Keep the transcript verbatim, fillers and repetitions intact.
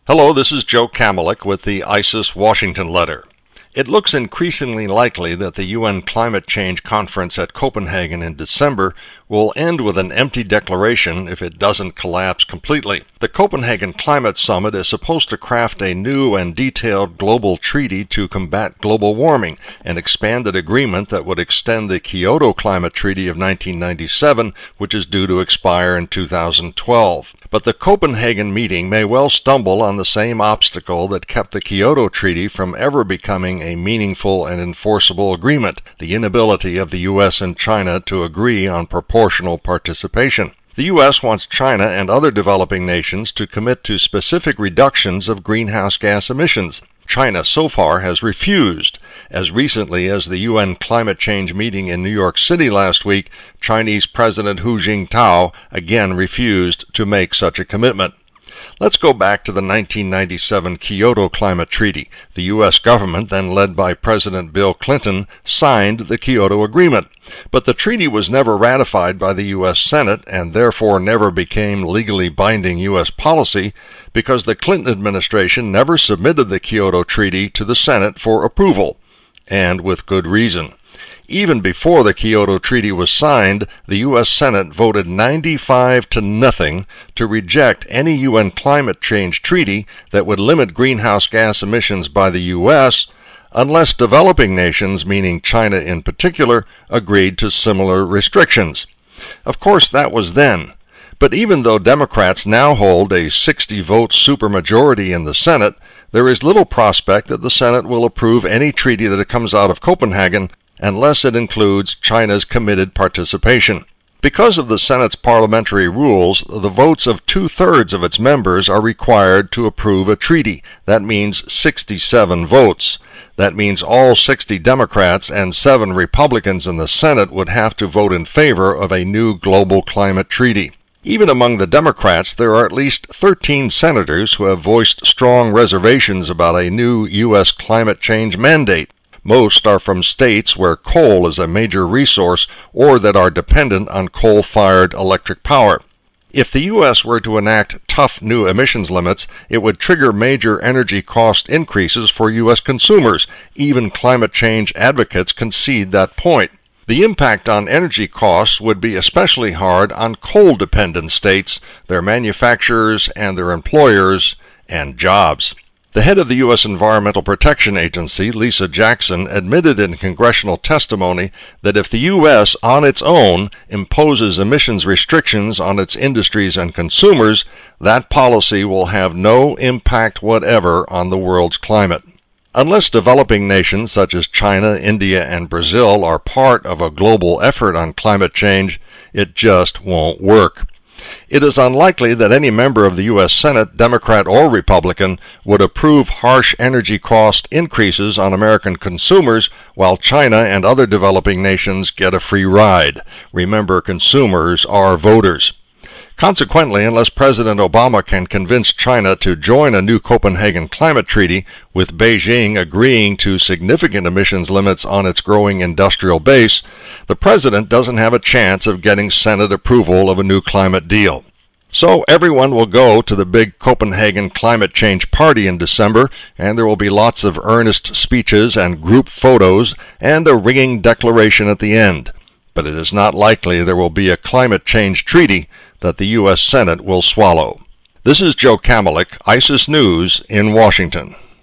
Hello, this is Joe Kamelik with the ISIS Washington Letter. It looks increasingly likely that the U N Climate Change Conference at Copenhagen in December will end with an empty declaration if it doesn't collapse completely. The Copenhagen Climate Summit is supposed to craft a new and detailed global treaty to combat global warming, an expanded agreement that would extend the Kyoto Climate Treaty of nineteen ninety-seven, which is due to expire in two thousand twelve. But the Copenhagen meeting may well stumble on the same obstacle that kept the Kyoto Treaty from ever becoming a meaningful and enforceable agreement, the inability of the U S and China to agree on proportional participation. The U S wants China and other developing nations to commit to specific reductions of greenhouse gas emissions. China so far has refused. As recently as the U N climate change meeting in New York City last week, Chinese President Hu Jintao again refused to make such a commitment. Let's go back to the nineteen ninety-seven Kyoto Climate Treaty. The U S government, then led by President Bill Clinton, signed the Kyoto Agreement. But the treaty was never ratified by the U S Senate and therefore never became legally binding U S policy because the Clinton administration never submitted the Kyoto Treaty to the Senate for approval, and with good reason. Even before the Kyoto Treaty was signed, the U S Senate voted ninety-five to nothing to reject any U N climate change treaty that would limit greenhouse gas emissions by the U S unless developing nations, meaning China in particular, agreed to similar restrictions. Of course, that was then. But even though Democrats now hold a sixty-vote supermajority in the Senate, there is little prospect that the Senate will approve any treaty that comes out of Copenhagen unless it includes China's committed participation. Because of the Senate's parliamentary rules, the votes of two-thirds of its members are required to approve a treaty. That means sixty-seven votes. That means all sixty Democrats and seven Republicans in the Senate would have to vote in favor of a new global climate treaty. Even among the Democrats, there are at least thirteen senators who have voiced strong reservations about a new U S climate change mandate. Most are from states where coal is a major resource or that are dependent on coal-fired electric power. If the U S were to enact tough new emissions limits, it would trigger major energy cost increases for U S consumers. Even climate change advocates concede that point. The impact on energy costs would be especially hard on coal-dependent states, their manufacturers and their employers, and jobs. The head of the U S Environmental Protection Agency, Lisa Jackson, admitted in congressional testimony that if the U S on its own imposes emissions restrictions on its industries and consumers, that policy will have no impact whatever on the world's climate. Unless developing nations such as China, India, and Brazil are part of a global effort on climate change, it just won't work. It is unlikely that any member of the U S Senate, Democrat or Republican, would approve harsh energy cost increases on American consumers while China and other developing nations get a free ride. Remember, consumers are voters. Consequently, unless President Obama can convince China to join a new Copenhagen climate treaty, with Beijing agreeing to significant emissions limits on its growing industrial base, the president doesn't have a chance of getting Senate approval of a new climate deal. So everyone will go to the big Copenhagen climate change party in December, and there will be lots of earnest speeches and group photos and a ringing declaration at the end. But it is not likely there will be a climate change treaty that the U S Senate will swallow. This is Joe Kamelik, ISIS News in Washington.